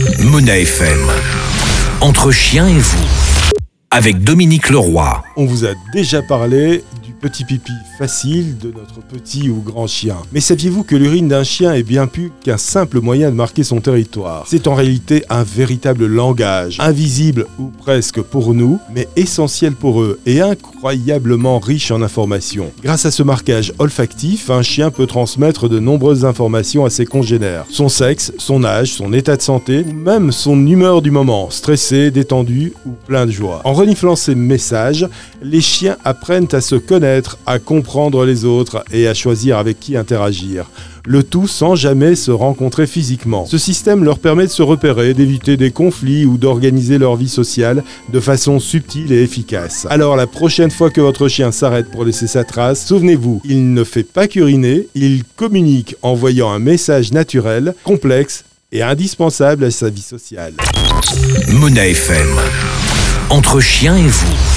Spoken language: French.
Mona FM. Entre chiens et vous. Avec Dominique Leroy. On vous a déjà parlé du petit pipi facile de notre petit ou grand chien. Mais saviez-vous que l'urine d'un chien est bien plus qu'un simple moyen de marquer son territoire ? C'est en réalité un véritable langage, invisible ou presque pour nous, mais essentiel pour eux et incroyablement riche en informations. Grâce à ce marquage olfactif, un chien peut transmettre de nombreuses informations à ses congénères. Son sexe, son âge, son état de santé, ou même son humeur du moment, stressé, détendu ou plein de joie. En reniflant ces messages, les chiens apprennent à se connaître, à comprendre les autres et à choisir avec qui interagir. Le tout sans jamais se rencontrer physiquement. Ce système leur permet de se repérer, d'éviter des conflits ou d'organiser leur vie sociale de façon subtile et efficace. Alors la prochaine fois que votre chien s'arrête pour laisser sa trace, souvenez-vous, il ne fait pas qu'uriner, il communique en voyant un message naturel, complexe et indispensable à sa vie sociale. Mona FM. Entre chiens et vous.